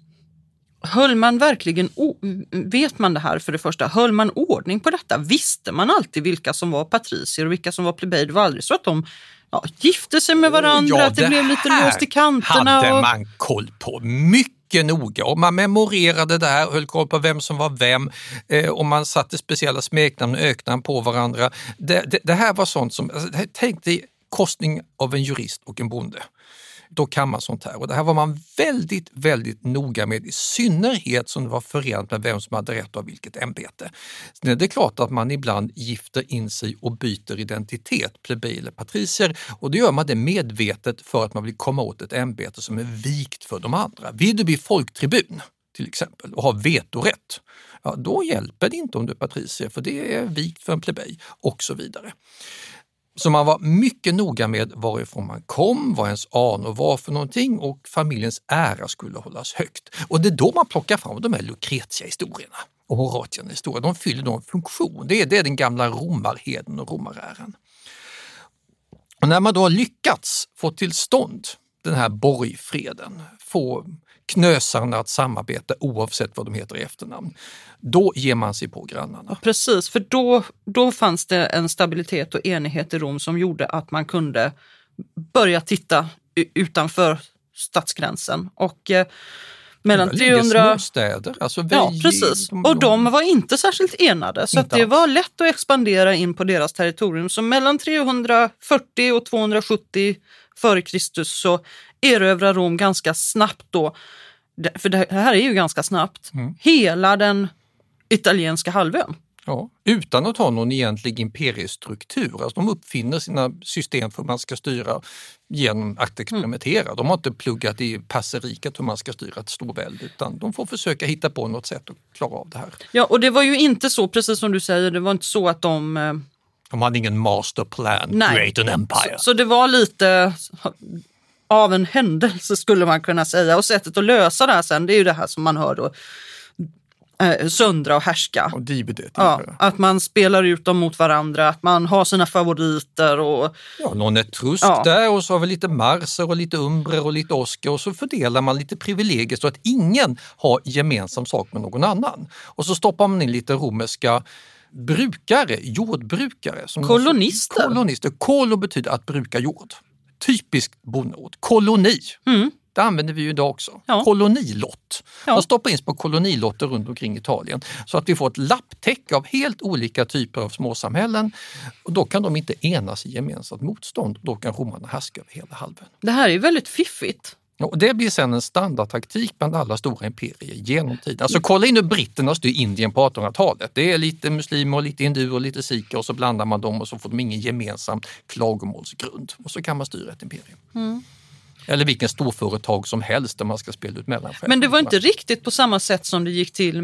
höll man verkligen, vet man det här för det första, höll man ordning på detta? Visste man alltid vilka som var patricier och vilka som var plebejer? Det var aldrig så att de gifte sig med varandra, att det blev lite låst i kanterna. Hade man koll på mycket noga och man memorerade det här, höll koll på vem som var vem och man satte speciella smeknamn och öknamn på varandra. Det här var sånt som, tänk dig korsning av en jurist och en bonde. Då kan man sånt här. Och det här var man väldigt, väldigt noga med, i synnerhet som det var förenat med vem som hade rätt av vilket ämbete. Så det är klart att man ibland gifter in sig och byter identitet, plebej eller patricier, och då gör man det medvetet för att man vill komma åt ett ämbete som är vikt för de andra. Vill du bli folktribun till exempel och ha vetorätt, ja, då hjälper det inte om du är patricier, för det är vikt för en plebej och så vidare. Så man var mycket noga med varifrån man kom, vad ens anor var för någonting, och familjens ära skulle hållas högt. Och det är då man plockar fram de här Lucretia-historierna och Horatian historia. De fyller då en funktion. Det är den gamla romarheden och romarären. Och när man då har lyckats få till stånd den här borgfreden, få knösarna att samarbeta oavsett vad de heter i efternamn, då ger man sig på grannarna. Ja, precis, för då fanns det en stabilitet och enighet i Rom som gjorde att man kunde börja titta utanför stadsgränsen. Och mellan 300 småstäder, alltså ja, precis. Och de var inte särskilt enade, så att det var lätt att expandera in på deras territorium. Så mellan 340 och 270 före Kristus så erövrar Rom ganska snabbt då, för det här är ju ganska snabbt, hela den italienska halvön. Ja, utan att ha någon egentlig imperiestruktur. Alltså de uppfinner sina system för hur man ska styra genom att experimentera. De har inte pluggat i passeriket hur man ska styra ett storvälde, utan de får försöka hitta på något sätt att klara av det här. Ja, och det var ju inte så, precis som du säger, det var inte så att de hade ingen masterplan, create an empire. Så det var lite av en händelse skulle man kunna säga. Och sättet att lösa det här sen, det är ju det här som man hör då, söndra och härska. Och att man spelar ut dem mot varandra, att man har sina favoriter. Och ja, någon etrusk där och så har vi lite marser och lite umbrer och lite oskar och så fördelar man lite privilegier så att ingen har gemensam sak med någon annan. Och så stoppar man in lite romerska brukare, jordbrukare. Som kolonister. Kolo betyder att bruka jord. Typiskt bondeord. Koloni. Det använder vi ju idag också. Ja. Kolonilott. Man stoppar in på kolonilotter runt omkring Italien så att vi får ett lapptäcke av helt olika typer av småsamhällen. Och då kan de inte enas i gemensamt motstånd. Då kan romarna härska över hela halvön. Det här är väldigt fiffigt. Och det blir sen en standardtaktik bland alla stora imperier genom tiden. Alltså kolla in hur britterna styr Indien på 1800-talet. Det är lite muslimer och lite hinduer och lite sikher och så blandar man dem och så får de ingen gemensam klagomålsgrund. Och så kan man styra ett imperium. Eller vilken storföretag som helst där man ska spela ut mellanchefer. Men det var inte riktigt på samma sätt som det gick till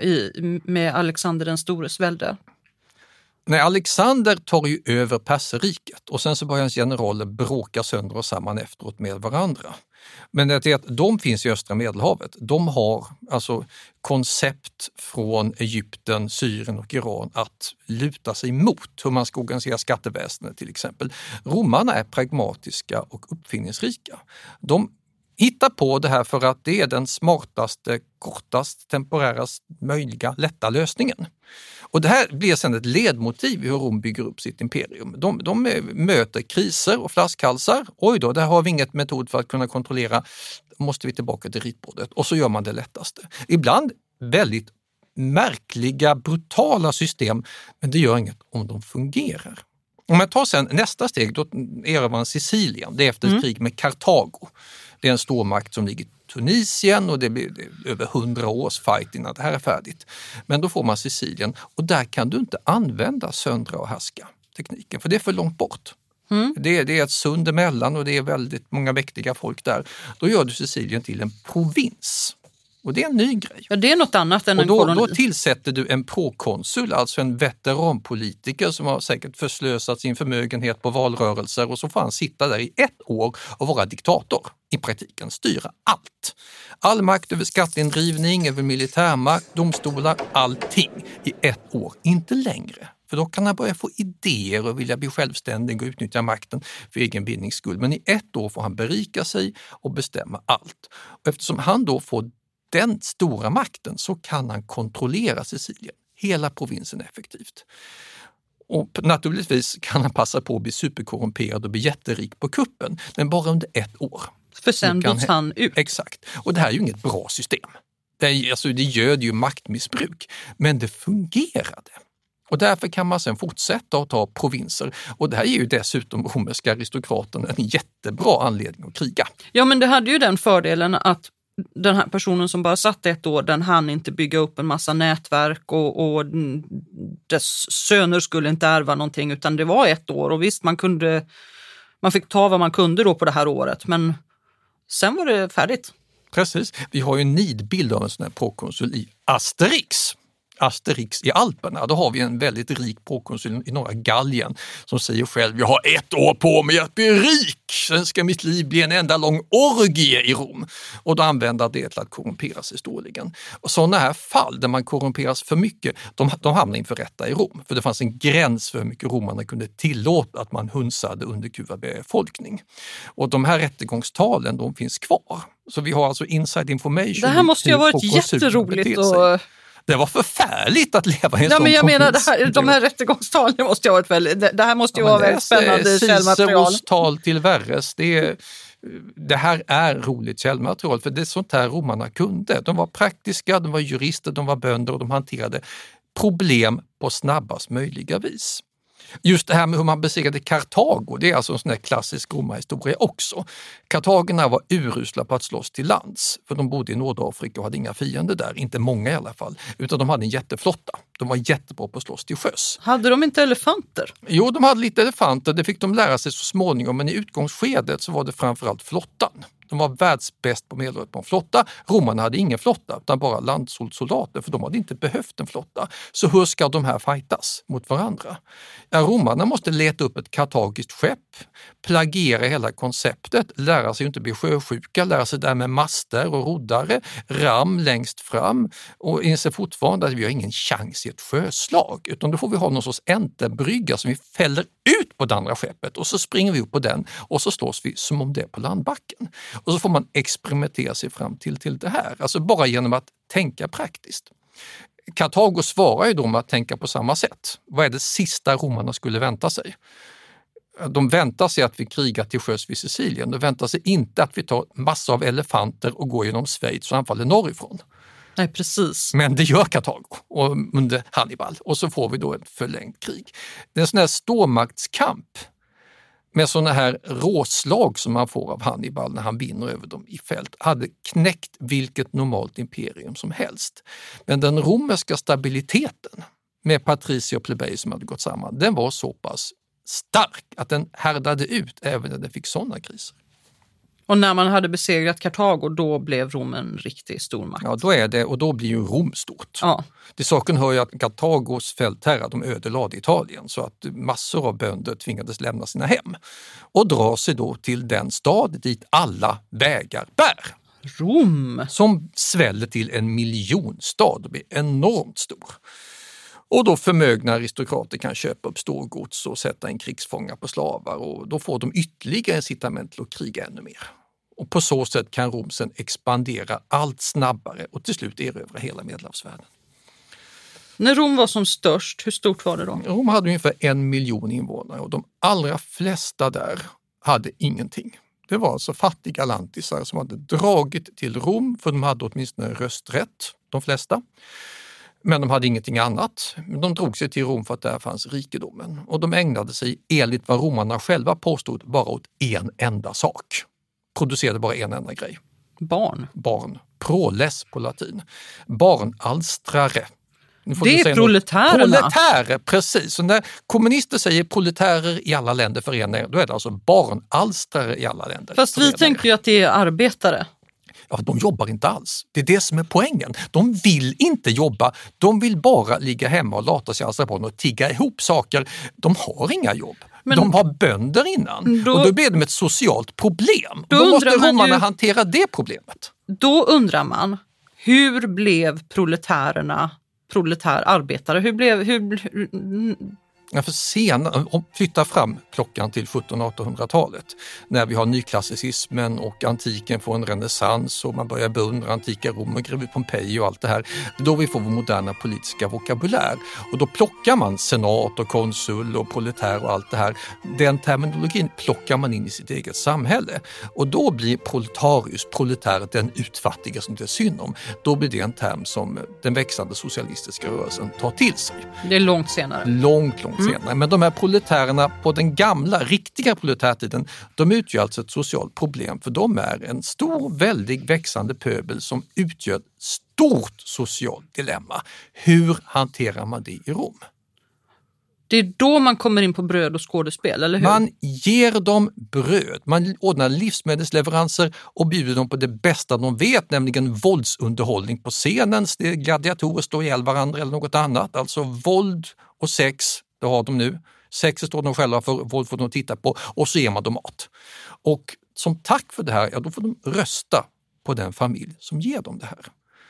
med Alexander den stores välde. Nej, Alexander tar ju över Perserriket och sen så börjar hans generaler bråka sönder och samman efteråt med varandra. Men det är att de finns i östra Medelhavet. De har alltså koncept från Egypten, Syrien och Iran att luta sig mot hur man ska organisera skatteväsendet till exempel. Romarna är pragmatiska och uppfinningsrika. De hittar på det här för att det är den smartaste, kortast, temporärast möjliga, lätta lösningen. Och det här blir sedan ett ledmotiv i hur Rom bygger upp sitt imperium. De möter kriser och flaskhalsar. Oj då, där har vi inget metod för att kunna kontrollera. Måste vi tillbaka till ritbordet. Och så gör man det lättaste. Ibland väldigt märkliga, brutala system, men det gör inget om de fungerar. Om man tar sen nästa steg, då erövrar man Sicilien. Det är efter ett krig med Kartago. Det är en stormakt som ligger i Tunisien och det blir över 100 års fight innan det här är färdigt. Men då får man Sicilien och där kan du inte använda söndra och härska tekniken för det är för långt bort. Det är ett sund emellan och det är väldigt många mäktiga folk där. Då gör du Sicilien till en provins. Och det är en ny grej. Ja, det är något annat än en koloni. Då tillsätter du en prokonsul, alltså en veteranpolitiker som har säkert förslösat sin förmögenhet på valrörelser och så får han sitta där i 1 år och vara diktator. I praktiken styra allt. All makt över skatteindrivning, över militärmakt, domstolar, allting i 1 år. Inte längre. För då kan han börja få idéer och vilja bli självständig och utnyttja makten för egen vinnings skull. Men i 1 år får han berika sig och bestämma allt. Och eftersom han då får den stora makten så kan han kontrollera Sicilien, hela provinsen effektivt. Och naturligtvis kan han passa på att bli superkorrumperad och bli jätterik på kuppen, men bara under 1 år. För sen byts han ut. Exakt. Och det här är ju inget bra system. Det göd ju maktmissbruk, men det fungerade. Och därför kan man sen fortsätta att ta provinser. Och det här är ju dessutom romerska aristokraterna en jättebra anledning att kriga. Ja, men det hade ju den fördelen att den här personen som bara satt 1 år, den hann inte bygga upp en massa nätverk och dess söner skulle inte ärva någonting utan det var 1 år och visst man fick ta vad man kunde då på det här året men sen var det färdigt. Precis, vi har ju en nidbild av en sån här prokonsul i Asterix. Asterix i Alperna, då har vi en väldigt rik prokonsul i norra Gallien som säger själv: jag har 1 år på mig att bli rik, sen ska mitt liv bli en enda lång orgie i Rom. Och då använder det till att korrumperas historien. Och sådana här fall där man korrumperas för mycket, de hamnar inför rätta i Rom. För det fanns en gräns för hur mycket romarna kunde tillåta att man hunsade underkuvad befolkning. Och de här rättegångstalen, de finns kvar. Så vi har alltså inside information. Det här måste ju ha varit jätteroligt. Det var förfärligt att leva i en sån men jag provins. menar, de här rättegångstalen måste ju ha varit det här måste ju vara väldigt spännande källmaterial. Ciceros tal till Verres, det här är roligt källmaterial, för det är sånt här romarna kunde. De var praktiska, de var jurister, de var bönder och de hanterade problem på snabbast möjliga vis. Just det här med hur man besegrade Kartago, det är alltså en sån här klassisk romarhistoria också. Kartagerna var urusla på att slåss till lands, för de bodde i Nordafrika och hade inga fiender där, inte många i alla fall, utan de hade en jätteflotta. De var jättebra på att slåss till sjöss. Hade de inte elefanter? Jo, de hade lite elefanter, det fick de lära sig så småningom, men i utgångsskedet så var det framförallt flottan. De var världsbäst på medelåldern på en flotta. Romarna hade ingen flotta utan bara landsoldater, för de hade inte behövt en flotta. Så hur ska de här fightas mot varandra? Ja, romarna måste leta upp ett kartagiskt skepp, plagiera hela konceptet, lära sig inte bli sjösjuka, lära sig där med master och roddare, ram längst fram och inser fortfarande att vi har ingen chans i ett sjöslag, utan då får vi ha någon sorts enterbrygga som vi fäller ut på det andra skeppet och så springer vi upp på den och så slås vi som om det är på landbacken. Och så får man experimentera sig fram till det här, alltså bara genom att tänka praktiskt. Kartago svarar ju då med att tänka på samma sätt. Vad är det sista romarna skulle vänta sig? De väntar sig att vi krigar till sjöss vid Sicilien. De väntar sig inte att vi tar massor av elefanter och går genom Schweiz och anfaller norrifrån. Nej, precis. Men det gör Kartago under Hannibal och så får vi då ett förlängt krig. Det är en sån här stormaktskamp med sådana här råslag som man får av Hannibal när han vinner över dem i fält, hade knäckt vilket normalt imperium som helst. Men den romerska stabiliteten med patricier och plebejer som hade gått samman, den var så pass stark att den härdade ut även när den fick sådana kriser. Och när man hade besegrat Kartago, då blev Rom en riktig stormakt. Ja, då är det, och då blir ju Rom stort. Ja. Till saken hör ju att Kartagos fältherrar, de ödelade Italien så att massor av bönder tvingades lämna sina hem och dra sig då till den stad dit alla vägar bär. Rom! Som sväller till 1 miljonstad och blir enormt stor. Och då förmögna aristokrater kan köpa upp storgods och sätta in krigsfångar på slavar och då får de ytterligare incitament till att kriga ännu mer. Och på så sätt kan Rom sen expandera allt snabbare och till slut erövra hela Medelhavsvärlden. När Rom var som störst, hur stort var det då? Rom hade ungefär 1 miljon invånare och de allra flesta där hade ingenting. Det var alltså fattiga lantisar som hade dragit till Rom för de hade åtminstone rösträtt, de flesta. Men de hade ingenting annat. De drog sig till Rom för att där fanns rikedomen. Och de ägnade sig, enligt vad romarna själva påstod, bara åt en enda sak. Producerade bara en enda grej. Barn. Proles på latin. Barnalstrare. Det är proletärerna. Proletärer, precis. Så när kommunister säger proletärer i alla länder förenar, då är det alltså barnalstrare i alla länder. Fast vi tänker ju att det är arbetare. Ja, de jobbar inte alls. Det är det som är poängen. De vill inte jobba. De vill bara ligga hemma och lata sig alls på och tigga ihop saker. De har inga jobb. Men de har bönder innan. Och då blir det ett socialt problem. Då måste romarna hantera det problemet. Då undrar man, hur blev proletärarbetare? Ja, för senare, flytta fram klockan till 1700-1800-talet när vi har nyklassicismen och antiken får en renässans och man börjar beundra antika Rom och greve Pompeji och allt det här. Då vi får vår moderna politiska vokabulär och då plockar man senat och konsul och proletär och allt det här. Den terminologin plockar man in i sitt eget samhälle och då blir proletarius, proletär, den utfattiga som det är synd om. Då blir det en term som den växande socialistiska rörelsen tar till sig. Det är långt senare. Långt senare. Men de här proletärerna på den gamla, riktiga proletärtiden, de utgör alltså ett socialt problem för de är en stor, väldigt växande pöbel som utgör ett stort socialt dilemma. Hur hanterar man det i Rom? Det är då man kommer in på bröd och skådespel, eller hur? Man ger dem bröd, man ordnar livsmedelsleveranser och bjuder dem på det bästa de vet, nämligen våldsunderhållning på scenen. Gladiatorer står ihjäl varandra eller något annat. Alltså våld och sex, det har de nu. Sex står de själva för, våld får de titta på och så ger man dem mat. Och som tack för det här, ja, då får de rösta på den familj som ger dem det här.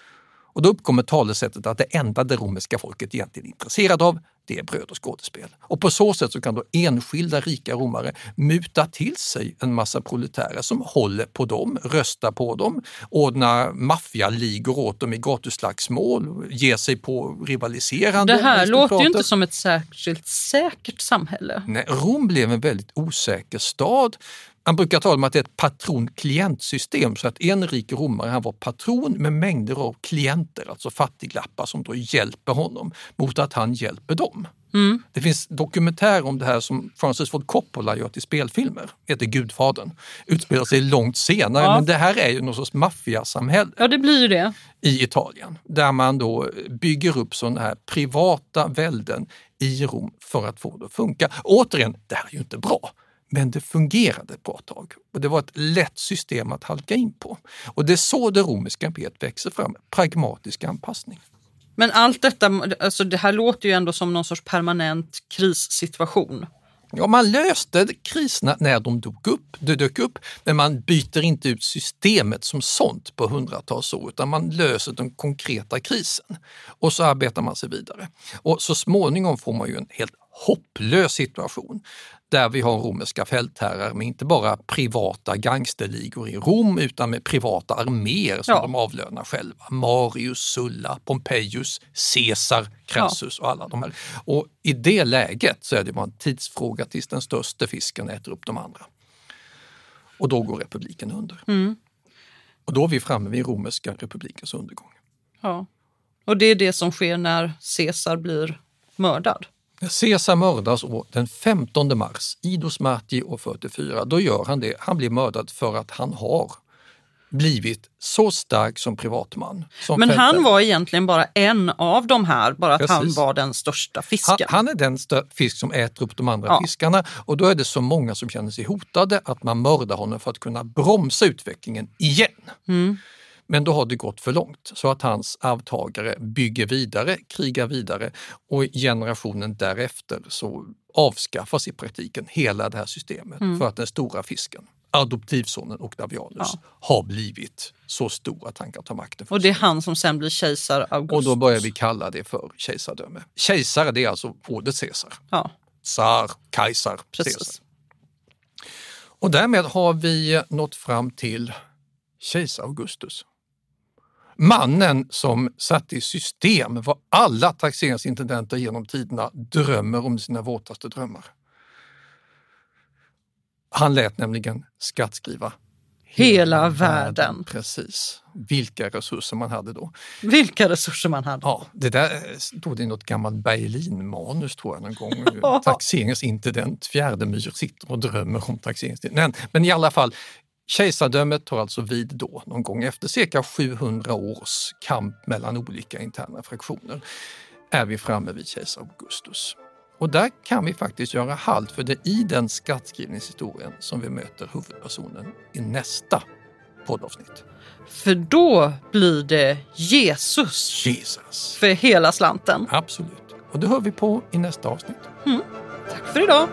Och då uppkommer talesättet att det enda det romerska folket egentligen är intresserad av, det är bröd och skådespel. Och på så sätt så kan då enskilda rika romare muta till sig en massa proletärer som håller på dem, röstar på dem, ordnar maffialigor åt dem i gatuslagsmål, ger sig på rivaliserande. Det här låter ju inte som ett särskilt säkert samhälle. Nej, Rom blev en väldigt osäker stad. Man brukar tala om att det är ett patron-klientsystem, så att en rik romare, han var patron med mängder av klienter, alltså fattiglappar som då hjälper honom mot att han hjälper dem. Mm. Det finns dokumentär om det här som Francis Ford Coppola gör till spelfilmer, heter Gudfadern. Utspelar sig långt senare, men det här är ju någon sorts maffiasamhälle. Ja, det blir ju det. I Italien, där man då bygger upp sådana här privata välden i Rom för att få det att funka. Återigen, det här är ju inte bra. Men det fungerade ett bra tag och det var ett lätt system att halka in på. Och det är så det romerska imperiet växer fram, pragmatisk anpassning. Men allt detta, alltså det här låter ju ändå som någon sorts permanent krissituation. Ja, man löste kriserna när de dök upp, men man byter inte ut systemet som sånt på hundratals år, utan man löser den konkreta krisen och så arbetar man sig vidare. Och så småningom får man ju en helt hopplös situation där vi har romerska fältherrar med inte bara privata gangsterligor i Rom utan med privata arméer som de avlönar själva. Marius, Sulla, Pompeius, Caesar, Crassus och alla de här. Och i det läget så är det bara en tidsfråga tills den största fisken äter upp de andra. Och då går republiken under. Mm. Och då är vi framme vid romerska republikens undergång. Ja, och det är det som sker när Caesar blir mördad. Caesar mördas den 15 mars, Idos Marti år 44. Då gör han det. Han blir mördad för att han har blivit så stark som privatman. Men han var egentligen bara en av de här, bara att han var den största fisken. Han är den fisk som äter upp de andra fiskarna och då är det så många som känner sig hotade att man mördar honom för att kunna bromsa utvecklingen igen. Mm. Men då har det gått för långt så att hans arvtagare bygger vidare, krigar vidare och i generationen därefter så avskaffas i praktiken hela det här systemet för att den stora fisken, adoptivsonen Octavianus, har blivit så stor att han kan ta makten. Och det är han som sen blir kejsar Augustus. Och då börjar vi kalla det för kejsardöme. Kejsare, det är alltså ordet Caesar. Ja. Tsar, kejsar, Caesar. Och därmed har vi nått fram till kejsar Augustus. Mannen som satte i system vad alla taxeringsintendenter genom tiderna drömmer om sina våtaste drömmar. Han lät nämligen skattskriva hela världen. Precis. Vilka resurser man hade då. Vilka resurser man hade. Ja, det där stod i något gammalt Berlin-manus tror jag någon gång. Taxeringsintendent Fjärdemyr sitter och drömmer om taxeringsintendent. Men i alla fall, kejsardömet tar alltså vid då någon gång efter cirka 700 års kamp mellan olika interna fraktioner är vi framme vid kejsar Augustus. Och där kan vi faktiskt göra halt för det är i den skattskrivningshistorien som vi möter huvudpersonen i nästa poddavsnitt. För då blir det Jesus. För hela slanten. Absolut. Och det hör vi på i nästa avsnitt. Mm. Tack för idag.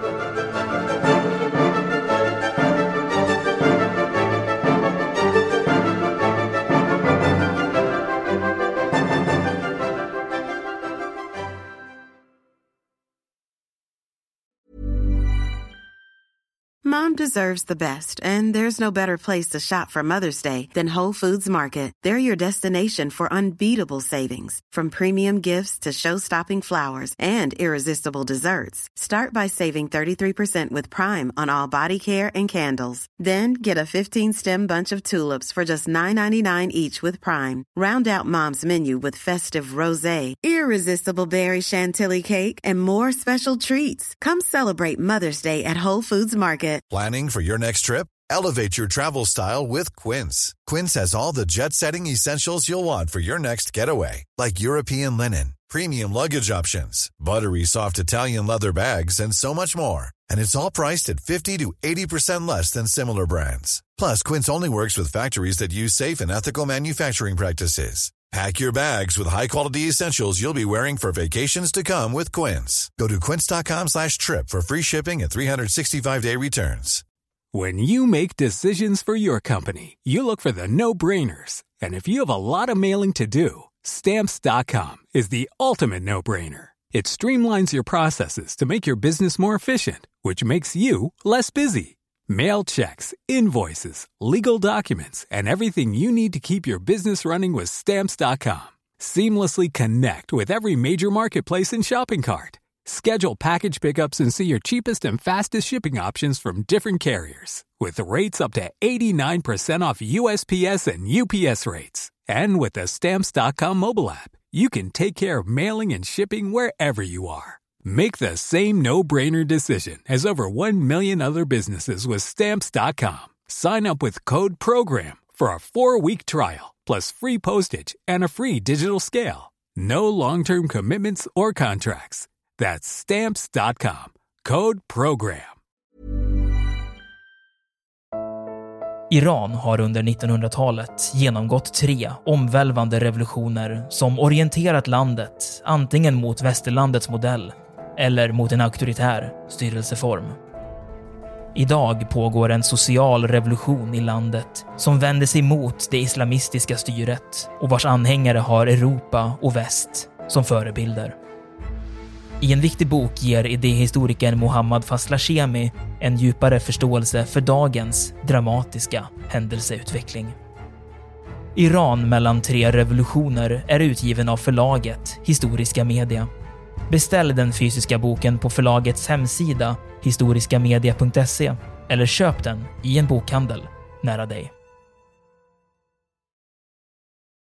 Mom deserves the best, and there's no better place to shop for Mother's Day than Whole Foods Market. They're your destination for unbeatable savings, from premium gifts to show-stopping flowers and irresistible desserts. Start by saving 33% with Prime on all body care and candles. Then get a 15-stem bunch of tulips for just $9.99 each with Prime. Round out Mom's menu with festive rosé, irresistible berry chantilly cake, and more special treats. Come celebrate Mother's Day at Whole Foods Market. Planning for your next trip? Elevate your travel style with Quince. Quince has all the jet-setting essentials you'll want for your next getaway, like European linen, premium luggage options, buttery soft Italian leather bags, and so much more. And it's all priced at 50 to 80% less than similar brands. Plus, Quince only works with factories that use safe and ethical manufacturing practices. Pack your bags with high-quality essentials you'll be wearing for vacations to come with Quince. Go to quince.com/trip for free shipping and 365-day returns. When you make decisions for your company, you look for the no-brainers. And if you have a lot of mailing to do, Stamps.com is the ultimate no-brainer. It streamlines your processes to make your business more efficient, which makes you less busy. Mail checks, invoices, legal documents, and everything you need to keep your business running with Stamps.com. Seamlessly connect with every major marketplace and shopping cart. Schedule package pickups and see your cheapest and fastest shipping options from different carriers, with rates up to 89% off USPS and UPS rates. And with the Stamps.com mobile app, you can take care of mailing and shipping wherever you are. Make the same no-brainer decision as over 1 million other businesses with Stamps.com. Sign up with code PROGRAM for a 4-week trial, plus free postage and a free digital scale. No long-term commitments or contracts. That's Stamps.com. Code PROGRAM. Iran har under 1900-talet genomgått 3 omvälvande revolutioner som orienterat landet antingen mot västerlandets modell eller mot en auktoritär styrelseform. Idag pågår en social revolution i landet som vänder sig mot det islamistiska styret och vars anhängare har Europa och väst som förebilder. I en viktig bok ger idéhistorikern Mohammad Faslashemi en djupare förståelse för dagens dramatiska händelseutveckling. Iran mellan 3 revolutioner är utgiven av förlaget Historiska Media. Beställ den fysiska boken på förlagets hemsida historiskamedia.se eller köp den i en bokhandel nära dig.